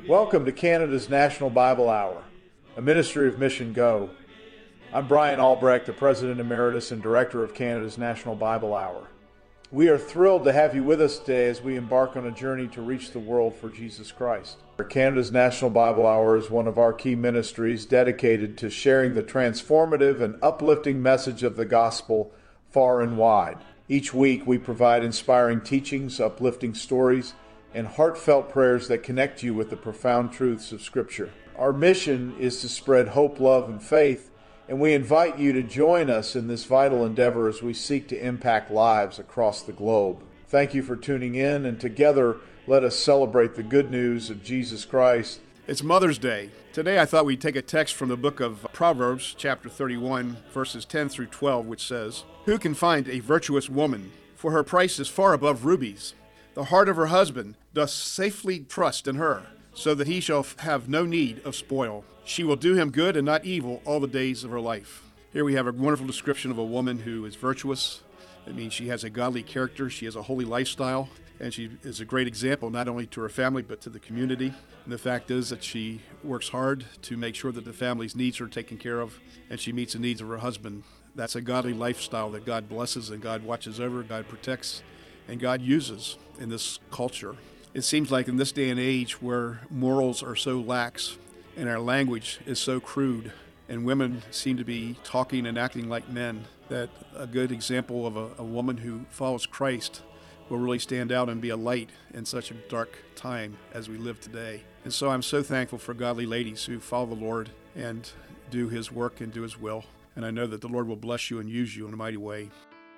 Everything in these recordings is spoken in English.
Welcome to Canada's National Bible Hour, a ministry of Mission Go. I'm Brian Albrecht, the President Emeritus and Director of Canada's National Bible Hour. We are thrilled to have you with us today as we embark on a journey to reach the world for Jesus Christ. Canada's National Bible Hour is one of our key ministries dedicated to sharing the transformative and uplifting message of the gospel far and wide. Each week we provide inspiring teachings, uplifting stories, and heartfelt prayers that connect you with the profound truths of Scripture. Our mission is to spread hope, love, and faith, and we invite you to join us in this vital endeavor as we seek to impact lives across the globe. Thank you for tuning in, and together let us celebrate the good news of Jesus Christ. It's Mother's Day. Today I thought we'd take a text from the book of Proverbs, chapter 31, verses 10 through 12, which says, "Who can find a virtuous woman? For her price is far above rubies. The heart of her husband doth safely trust in her, so that he shall have no need of spoil. She will do him good and not evil all the days of her life." Here we have a wonderful description of a woman who is virtuous. It means she has a godly character, she has a holy lifestyle, and she is a great example not only to her family but to the community. And the fact is that she works hard to make sure that the family's needs are taken care of, and she meets the needs of her husband. That's a godly lifestyle that God blesses and God watches over, God protects, and God uses in this culture. It seems like in this day and age where morals are so lax and our language is so crude and women seem to be talking and acting like men, that a good example of a woman who follows Christ will really stand out and be a light in such a dark time as we live today. And so I'm so thankful for godly ladies who follow the Lord and do His work and do His will. And I know that the Lord will bless you and use you in a mighty way.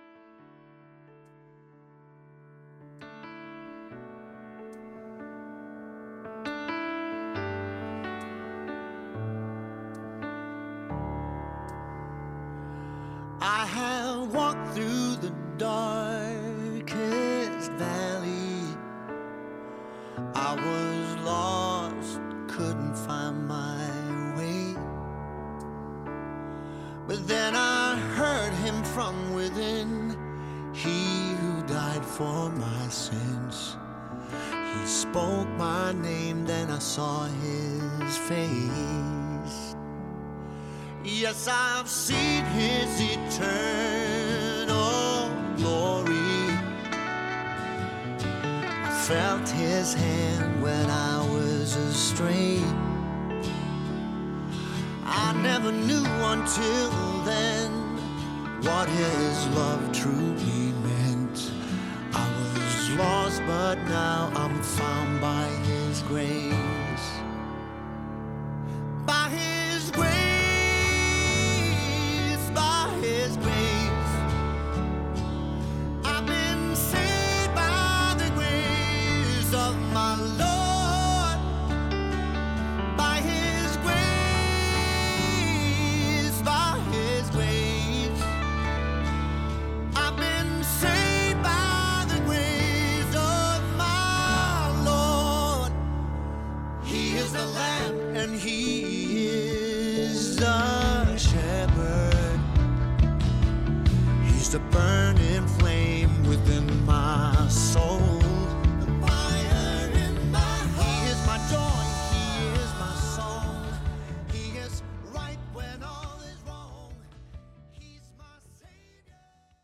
I have walked through the darkest valley. I was lost, couldn't find my way. But then I heard Him from within, He who died for my sins. He spoke my name, then I saw His face. Yes, I've seen His eternal glory. I felt His hand when I was astray. I never knew until then what His love truly meant. I was lost, but now I'm found by His grace. By His grace. The burning flame within my soul, the fire in my heart. He is my joy, He is my song. He is right when all is wrong. He's my Savior.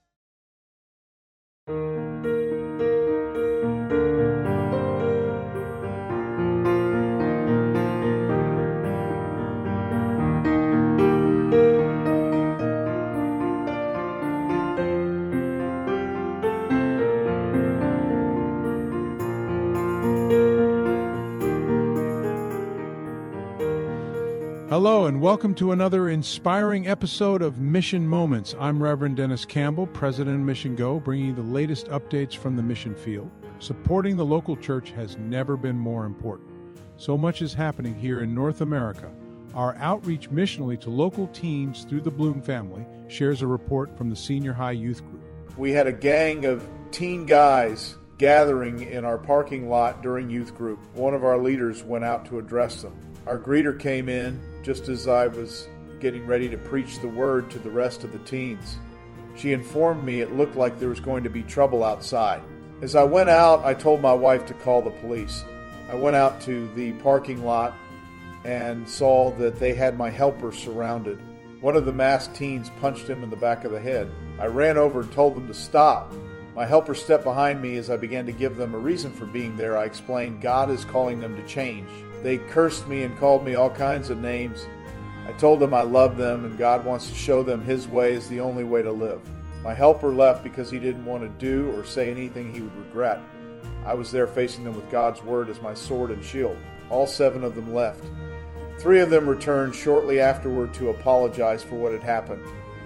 Hello and welcome to another inspiring episode of Mission Moments. I'm Reverend Dennis Campbell, President of Mission Go, bringing you the latest updates from the mission field. Supporting the local church has never been more important. So much is happening here in North America. Our outreach missionally to local teens through the Bloom family shares a report from the Senior High Youth Group. We had a gang of teen guys gathering in our parking lot during youth group. One of our leaders went out to address them. Our greeter came in just as I was getting ready to preach the word to the rest of the teens. She informed me it looked like there was going to be trouble outside. As I went out, I told my wife to call the police. I went out to the parking lot and saw that they had my helper surrounded. One of the masked teens punched him in the back of the head. I ran over and told them to stop. My helper stepped behind me as I began to give them a reason for being there. I explained God is calling them to change. They cursed me and called me all kinds of names. I told them I love them and God wants to show them His way is the only way to live. My helper left because he didn't want to do or say anything he would regret. I was there facing them with God's word as my sword and shield. All 7 of them left. 3 of them returned shortly afterward to apologize for what had happened.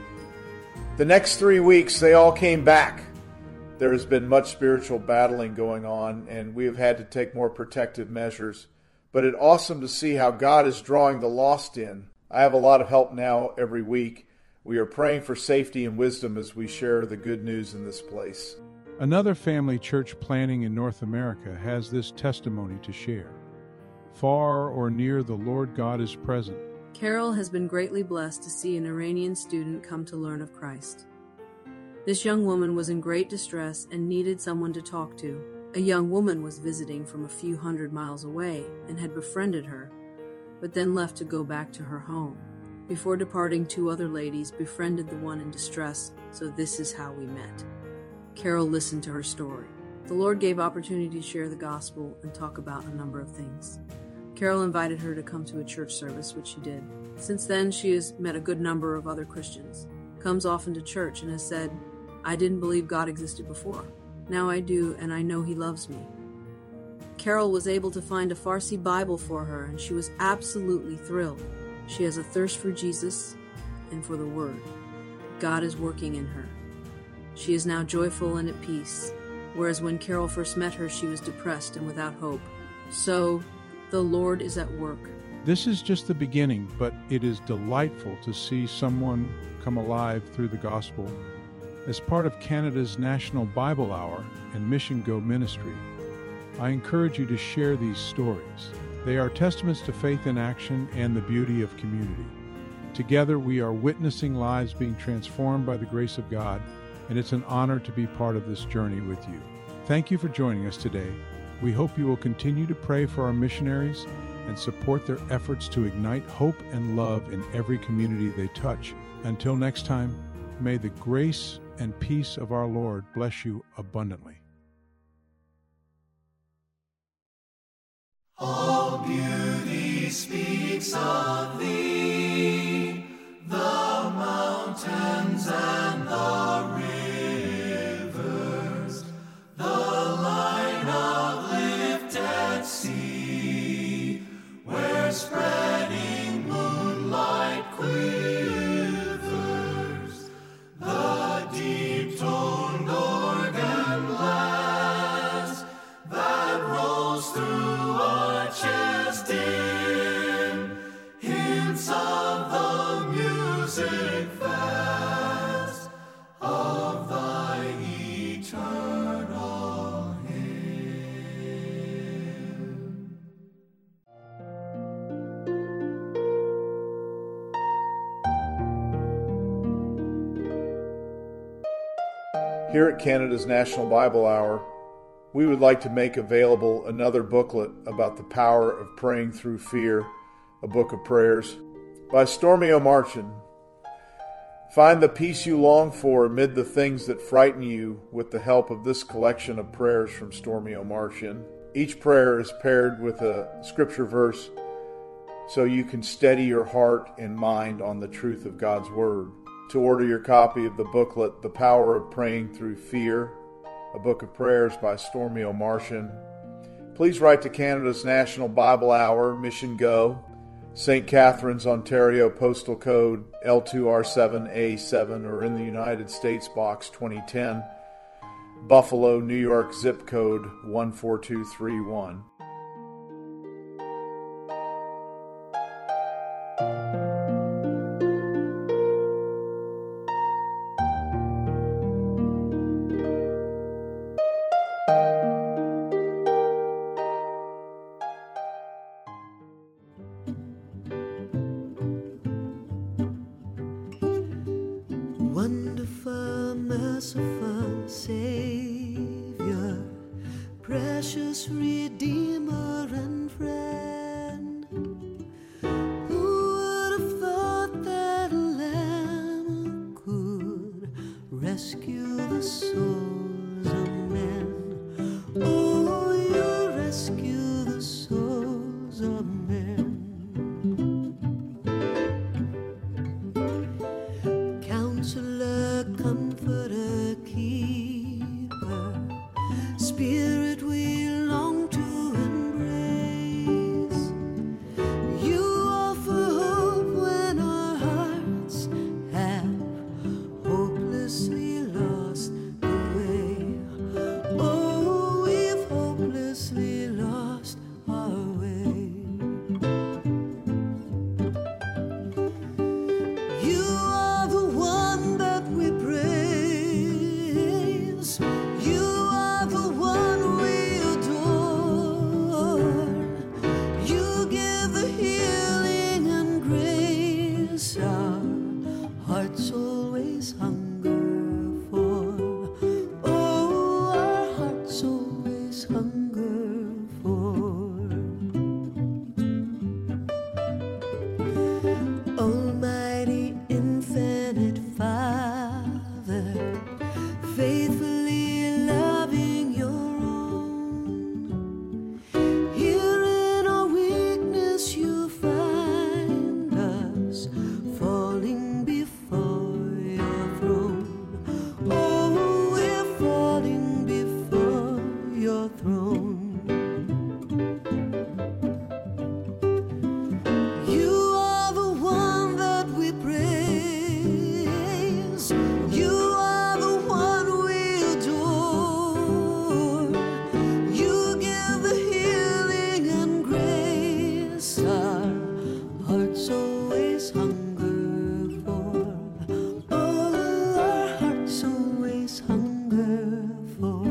The next 3 weeks, they all came back. There has been much spiritual battling going on, and we have had to take more protective measures. But it's awesome to see how God is drawing the lost in. I have a lot of help now every week. We are praying for safety and wisdom as we share the good news in this place. Another family church planting in North America has this testimony to share. Far or near, the Lord God is present. Carol has been greatly blessed to see an Iranian student come to learn of Christ. This young woman was in great distress and needed someone to talk to. A young woman was visiting from a few hundred miles away and had befriended her, but then left to go back to her home. Before departing, 2 other ladies befriended the one in distress, so this is how we met. Carol listened to her story. The Lord gave opportunity to share the gospel and talk about a number of things. Carol invited her to come to a church service, which she did. Since then, she has met a good number of other Christians, comes often to church, and has said, "I didn't believe God existed before. Now I do, and I know He loves me." Carol was able to find a Farsi Bible for her, and she was absolutely thrilled. She has a thirst for Jesus and for the Word. God is working in her. She is now joyful and at peace, whereas when Carol first met her, she was depressed and without hope. So, the Lord is at work. This is just the beginning, but it is delightful to see someone come alive through the gospel. As part of Canada's National Bible Hour and Mission Go ministry, I encourage you to share these stories. They are testaments to faith in action and the beauty of community. Together, we are witnessing lives being transformed by the grace of God, and it's an honor to be part of this journey with you. Thank you for joining us today. We hope you will continue to pray for our missionaries and support their efforts to ignite hope and love in every community they touch. Until next time, may the grace and peace of our Lord bless you abundantly. All beauty speaks of thee, the mountains and the rivers, the line of lifted sea, where spreading moonlight quivers, the deep-toned organ blast that rolls through arches dim, hints of the music vast of thy eternal hymn. Here at Canada's National Bible Hour, we would like to make available another booklet about the power of praying through fear, a book of prayers, by Stormy O'Martin. Find the peace you long for amid the things that frighten you with the help of this collection of prayers from Stormy O'Martin. Each prayer is paired with a scripture verse so you can steady your heart and mind on the truth of God's Word. To order your copy of the booklet, The Power of Praying Through Fear, a book of prayers by Stormy O'Martin, please write to Canada's National Bible Hour, Mission Go, St. Catharines, Ontario, postal code L2R7A7, or in the United States, Box 2010, Buffalo, New York, zip code 14231. Wonderful, merciful Savior, precious Redeemer and friend. Who would have thought that a lamb could rescue the souls of men? Oh, you rescue the souls of men. Counselor, comforter, keeper, Spirit we long to embrace. You offer hope when our hearts have hopelessly lost the way. Oh, we've hopelessly lost our way. You are the one that we praise. You are the one we adore. You give the healing and grace our hearts always hunger for. Oh, our hearts always hunger for. Almighty infinite Father, faithfully loving your own. Here in our weakness you find us, falling before your throne. Oh, we're falling before your throne. You are the one that we praise. You are the one we adore. You give the healing and grace our hearts always hunger for. Oh, our hearts always hunger for.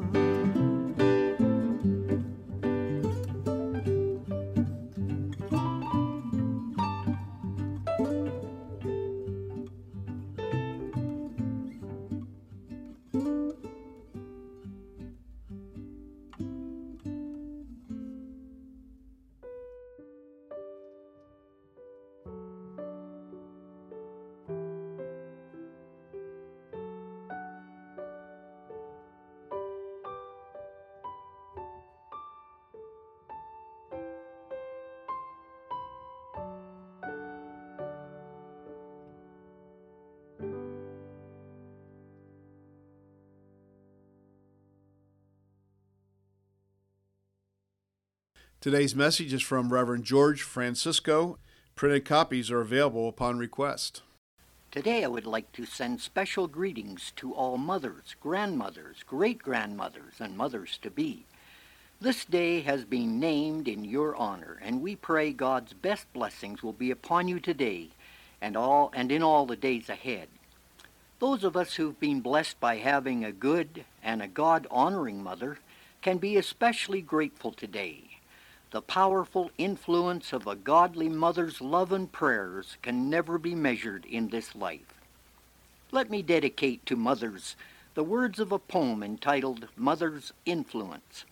Today's message is from Reverend George Francisco. Printed copies are available upon request. Today I would like to send special greetings to all mothers, grandmothers, great-grandmothers, and mothers-to-be. This day has been named in your honor, and we pray God's best blessings will be upon you today and in all the days ahead. Those of us who've been blessed by having a good and a God-honoring mother can be especially grateful today. The powerful influence of a godly mother's love and prayers can never be measured in this life. Let me dedicate to mothers the words of a poem entitled Mother's Influence.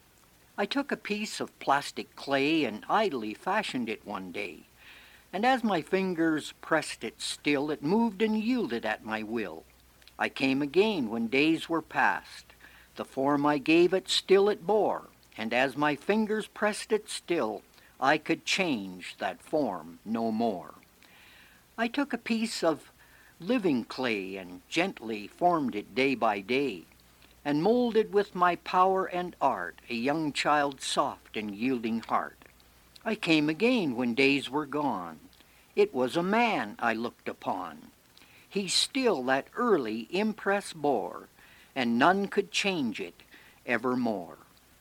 I took a piece of plastic clay and idly fashioned it one day, and as my fingers pressed it still, it moved and yielded at my will. I came again when days were past. The form I gave it still it bore, and as my fingers pressed it still, I could change that form no more. I took a piece of living clay and gently formed it day by day, and molded with my power and art a young child's soft and yielding heart. I came again when days were gone. It was a man I looked upon. He still that early impress bore, and none could change it evermore.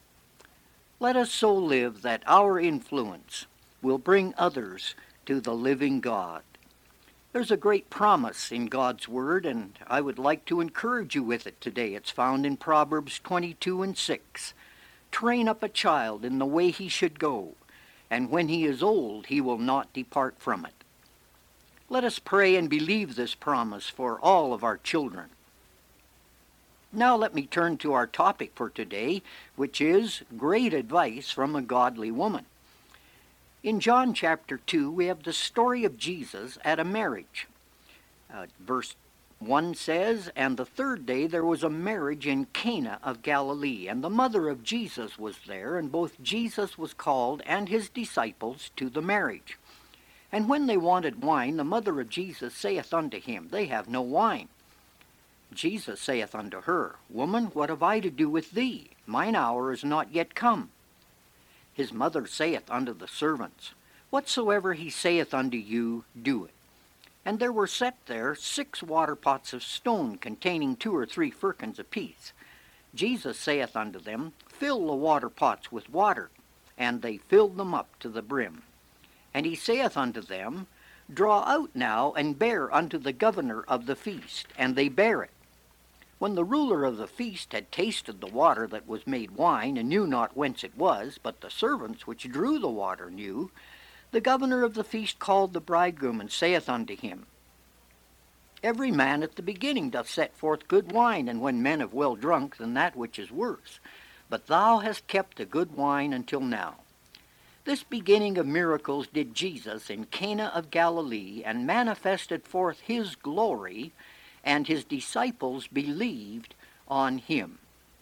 Let us so live that our influence will bring others to the living God. There's a great promise in God's Word, and I would like to encourage you with it today. It's found in Proverbs 22:6. Train up a child in the way he should go, and when he is old, he will not depart from it. Let us pray and believe this promise for all of our children. Now let me turn to our topic for today, which is great advice from a godly woman. In John chapter 2, we have the story of Jesus at a marriage. Verse 1 says, "And the third day there was a marriage in Cana of Galilee, and the mother of Jesus was there, and both Jesus was called and his disciples to the marriage. And when they wanted wine, the mother of Jesus saith unto him, They have no wine. Jesus saith unto her, Woman, what have I to do with thee? Mine hour is not yet come. His mother saith unto the servants, Whatsoever he saith unto you, do it. And there were set there 6 water pots of stone, containing 2 or 3 firkins apiece. Jesus saith unto them, Fill the water pots with water. And they filled them up to the brim. And he saith unto them, Draw out now, and bear unto the governor of the feast. And they bare it. When the ruler of the feast had tasted the water that was made wine, and knew not whence it was, but the servants which drew the water knew, the governor of the feast called the bridegroom, and saith unto him, Every man at the beginning doth set forth good wine, and when men have well drunk, then that which is worse. But thou hast kept the good wine until now. This beginning of miracles did Jesus in Cana of Galilee, and manifested forth his glory, and his disciples believed on him."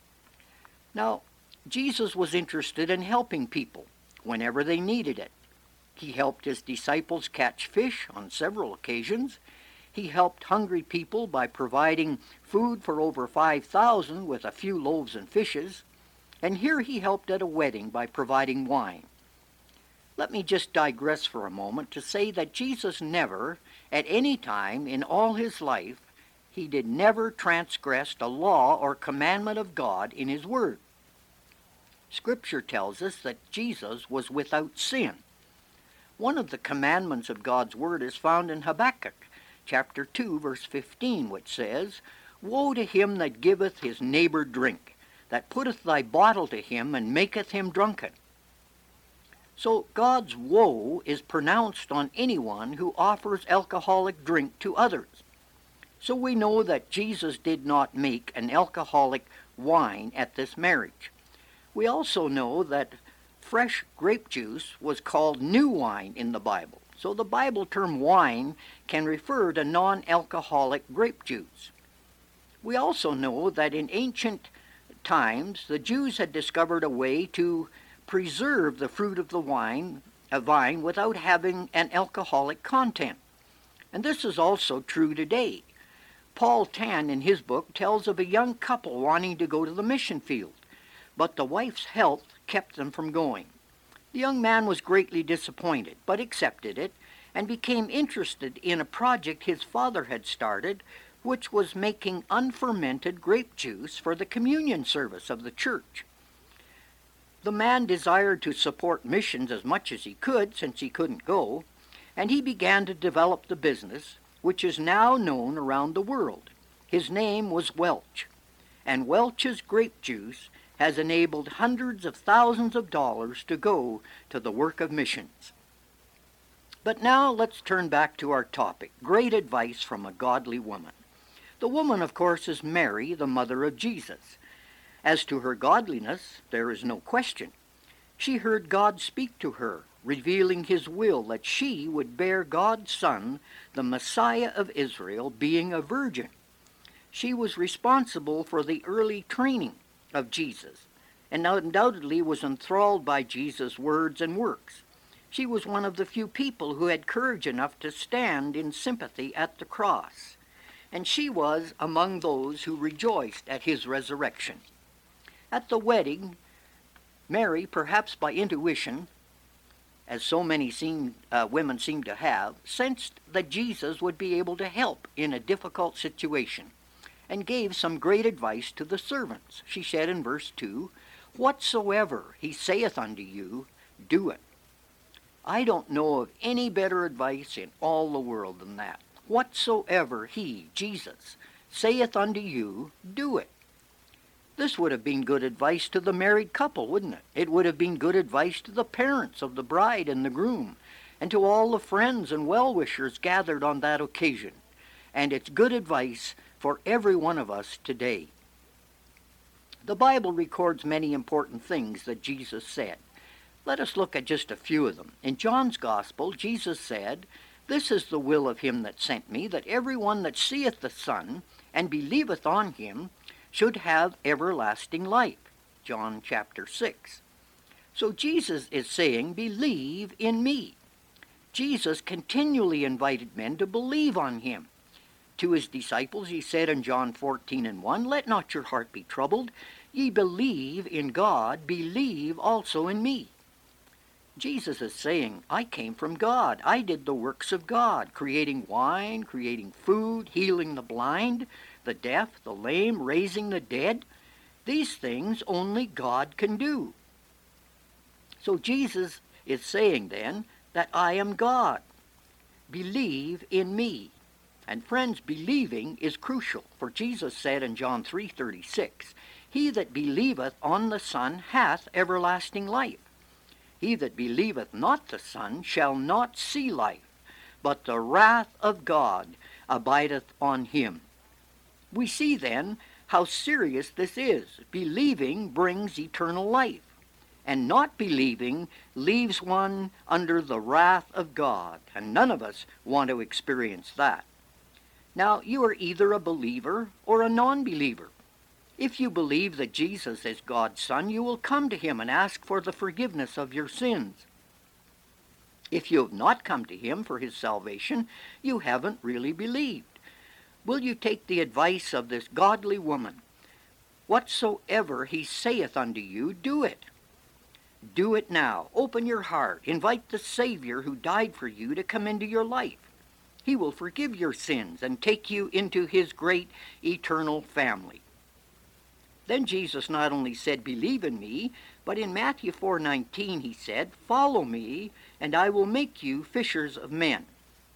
Now, Jesus was interested in helping people whenever they needed it. He helped his disciples catch fish on several occasions. He helped hungry people by providing food for over 5,000 with a few loaves and fishes. And here he helped at a wedding by providing wine. Let me just digress for a moment to say that Jesus never, at any time in all his life, he did never transgress a law or commandment of God in his word. Scripture tells us that Jesus was without sin. One of the commandments of God's word is found in Habakkuk chapter 2, verse 15, which says, Woe to him that giveth his neighbor drink, that putteth thy bottle to him, and maketh him drunken. So God's woe is pronounced on anyone who offers alcoholic drink to others. So we know that Jesus did not make an alcoholic wine at this marriage. We also know that fresh grape juice was called new wine in the Bible. So the Bible term wine can refer to non-alcoholic grape juice. We also know that in ancient times, the Jews had discovered a way to preserve the fruit of the vine without having an alcoholic content. And this is also true today. Paul Tan, in his book, tells of a young couple wanting to go to the mission field, but the wife's health kept them from going. The young man was greatly disappointed, but accepted it, and became interested in a project his father had started, which was making unfermented grape juice for the communion service of the church. The man desired to support missions as much as he could, since he couldn't go, and he began to develop the business, which is now known around the world. His name was Welch, and Welch's grape juice has enabled hundreds of thousands of dollars to go to the work of missions. But now let's turn back to our topic, great advice from a godly woman. The woman, of course, is Mary, the mother of Jesus. As to her godliness, there is no question. She heard God speak to her, revealing his will that she would bear God's Son, the Messiah of Israel, being a virgin. She was responsible for the early training of Jesus, and undoubtedly was enthralled by Jesus' words and works. She was one of the few people who had courage enough to stand in sympathy at the cross, and she was among those who rejoiced at his resurrection. At the wedding, Mary, perhaps by intuition, as so many women seem to have, sensed that Jesus would be able to help in a difficult situation, and gave some great advice to the servants. She said in verse 2, Whatsoever he saith unto you, do it. I don't know of any better advice in all the world than that. Whatsoever he, Jesus, saith unto you, do it. This would have been good advice to the married couple, wouldn't it? It would have been good advice to the parents of the bride and the groom, and to all the friends and well-wishers gathered on that occasion. And it's good advice for every one of us today. The Bible records many important things that Jesus said. Let us look at just a few of them. In John's Gospel, Jesus said, "This is the will of him that sent me, that every one that seeth the Son and believeth on him should have everlasting life." John chapter 6. So Jesus is saying, believe in me. Jesus continually invited men to believe on him. To his disciples he said in John 14:1, "Let not your heart be troubled. Ye believe in God, believe also in me." Jesus is saying, I came from God. I did the works of God, creating wine, creating food, healing the blind, the deaf, the lame, raising the dead. These things only God can do. So Jesus is saying then that I am God. Believe in me. And friends, believing is crucial, for Jesus said in John 3:36, "He that believeth on the Son hath everlasting life. He that believeth not the Son shall not see life, but the wrath of God abideth on him." We see then how serious this is. Believing brings eternal life, and not believing leaves one under the wrath of God, and none of us want to experience that. Now, you are either a believer or a non-believer. If you believe that Jesus is God's Son, you will come to him and ask for the forgiveness of your sins. If you have not come to him for his salvation, you haven't really believed. Will you take the advice of this godly woman? Whatsoever he saith unto you, do it. Do it now. Open your heart. Invite the Savior who died for you to come into your life. He will forgive your sins and take you into his great eternal family. Then Jesus not only said, believe in me, but in Matthew 4:19 he said, follow me, and I will make you fishers of men.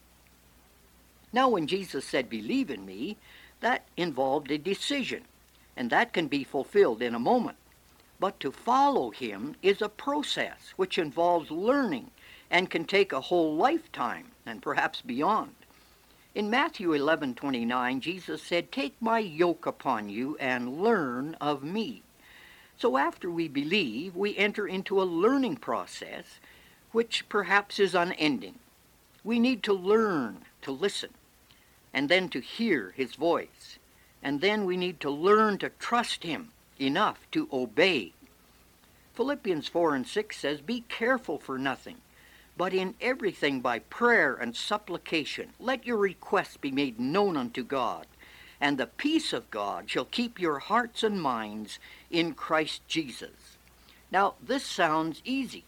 Now when Jesus said, believe in me, that involved a decision, and that can be fulfilled in a moment. But to follow him is a process which involves learning and can take a whole lifetime and perhaps beyond. In Matthew 11:29, Jesus said, take my yoke upon you and learn of me. So after we believe, we enter into a learning process which perhaps is unending. We need to learn to listen, and then to hear his voice, and then we need to learn to trust him enough to obey. Philippians 4:6 says, be careful for nothing, but in everything by prayer and supplication, let your requests be made known unto God, and the peace of God shall keep your hearts and minds in Christ Jesus. Now, this sounds easy,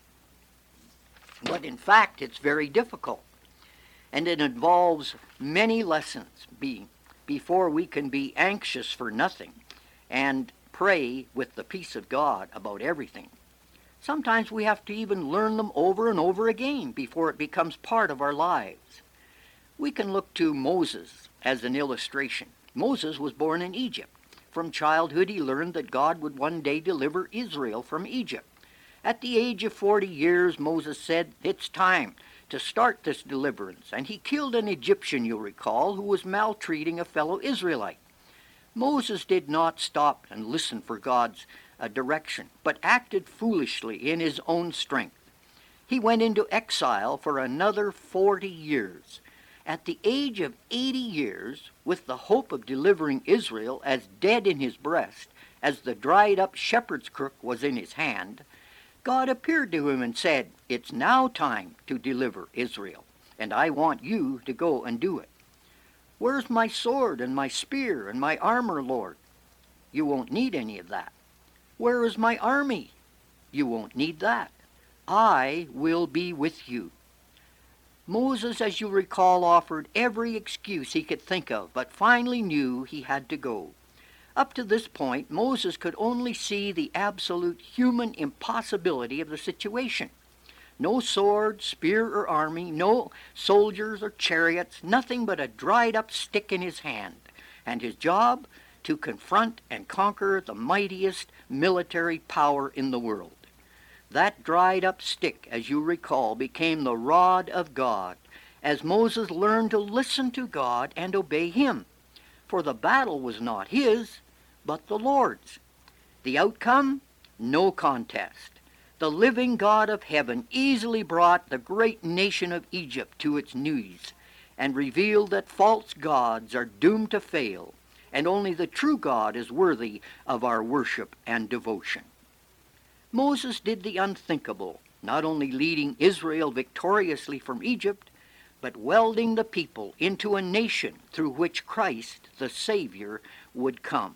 but in fact, it's very difficult, and it involves many lessons before we can be anxious for nothing and pray with the peace of God about everything. Sometimes we have to even learn them over and over again before it becomes part of our lives. We can look to Moses as an illustration. Moses was born in Egypt. From childhood he learned that God would one day deliver Israel from Egypt. At the age of 40 years, Moses said, it's time to start this deliverance, and he killed an Egyptian, you'll recall, who was maltreating a fellow Israelite. Moses did not stop and listen for God's direction, but acted foolishly in his own strength. He went into exile for another 40 years. At the age of 80 years, with the hope of delivering Israel as dead in his breast as the dried-up shepherd's crook was in his hand, God appeared to him and said, it's now time to deliver Israel, and I want you to go and do it. Where's my sword and my spear and my armor, Lord? You won't need any of that. Where is my army? You won't need that. I will be with you. Moses, as you recall, offered every excuse he could think of, but finally knew he had to go. Up to this point, Moses could only see the absolute human impossibility of the situation. No sword, spear, or army, no soldiers or chariots, nothing but a dried-up stick in his hand, and his job to confront and conquer the mightiest military power in the world. That dried-up stick, as you recall, became the rod of God, as Moses learned to listen to God and obey him. For the battle was not his, but the Lord's. The outcome? No contest. The living God of heaven easily brought the great nation of Egypt to its knees and revealed that false gods are doomed to fail, and only the true God is worthy of our worship and devotion. Moses did the unthinkable, not only leading Israel victoriously from Egypt, but welding the people into a nation through which Christ, the Savior, would come.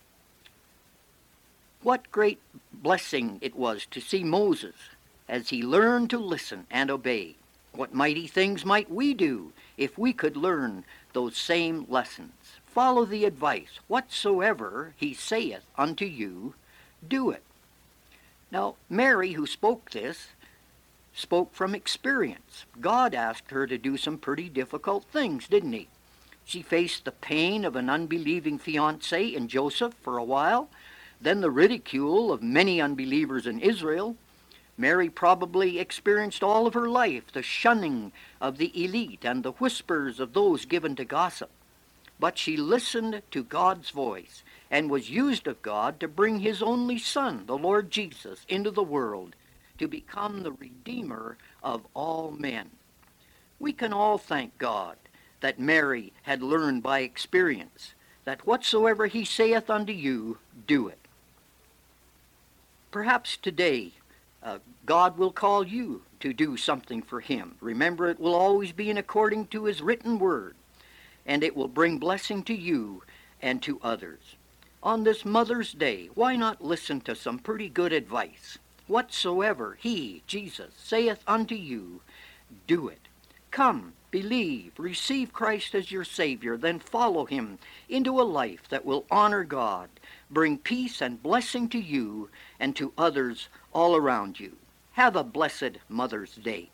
What great blessing it was to see Moses as he learned to listen and obey. What mighty things might we do if we could learn those same lessons? Follow the advice, whatsoever he saith unto you, do it. Now, Mary, who spoke this, spoke from experience. God asked her to do some pretty difficult things, didn't he? She faced the pain of an unbelieving fiancé in Joseph for a while, then the ridicule of many unbelievers in Israel. Mary probably experienced all of her life the shunning of the elite and the whispers of those given to gossip. But she listened to God's voice and was used of God to bring his only Son, the Lord Jesus, into the world to become the Redeemer of all men. We can all thank God that Mary had learned by experience that whatsoever he saith unto you, do it. Perhaps today God will call you to do something for him. Remember, it will always be in according to his written word, and it will bring blessing to you and to others. On this Mother's Day, why not listen to some pretty good advice? Whatsoever he, Jesus, saith unto you, do it. Come, believe, receive Christ as your Savior, then follow him into a life that will honor God, bring peace and blessing to you and to others all around you. Have a blessed Mother's Day.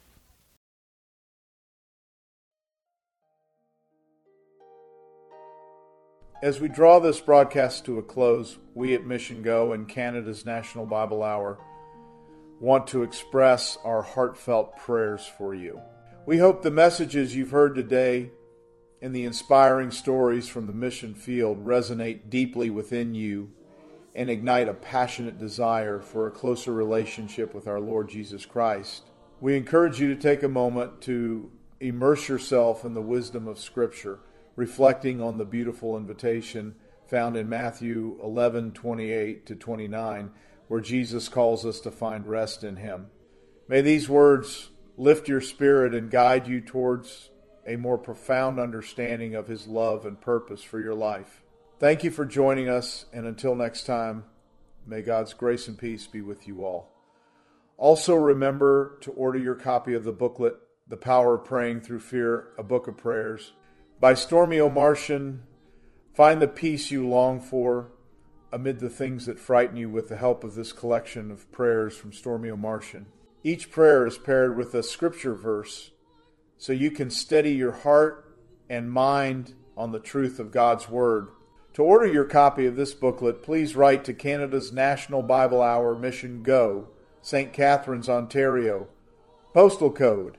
As we draw this broadcast to a close, we at Mission Go and Canada's National Bible Hour want to express our heartfelt prayers for you. We hope the messages you've heard today and the inspiring stories from the mission field resonate deeply within you and ignite a passionate desire for a closer relationship with our Lord Jesus Christ. We encourage you to take a moment to immerse yourself in the wisdom of Scripture, reflecting on the beautiful invitation found in Matthew 11:28-29, where Jesus calls us to find rest in him. May these words lift your spirit and guide you towards a more profound understanding of his love and purpose for your life. Thank you for joining us, and until next time, may God's grace and peace be with you all. Also remember to order your copy of the booklet, The Power of Praying Through Fear, a Book of Prayers. By Stormy O'Martian. Find the peace you long for amid the things that frighten you with the help of this collection of prayers from Stormy O'Martian. Each prayer is paired with a scripture verse so you can steady your heart and mind on the truth of God's Word. To order your copy of this booklet, please write to Canada's National Bible Hour, Mission Go, St. Catharines, Ontario. Postal code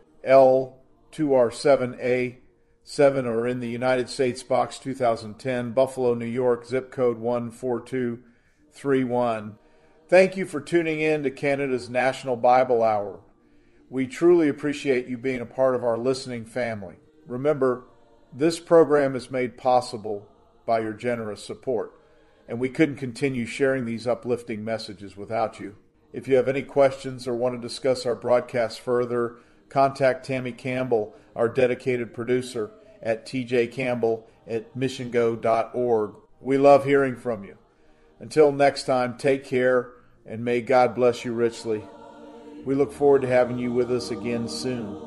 L2R7A 7, or in the United States Box 2010, Buffalo, New York, zip code 14231. Thank you for tuning in to Canada's National Bible Hour. We truly appreciate you being a part of our listening family. Remember, this program is made possible by your generous support, and we couldn't continue sharing these uplifting messages without you. If you have any questions or want to discuss our broadcast further, contact Tammy Campbell, our dedicated producer, at tjcampbell@missiongo.org. We love hearing from you. Until next time, take care, and may God bless you richly. We look forward to having you with us again soon.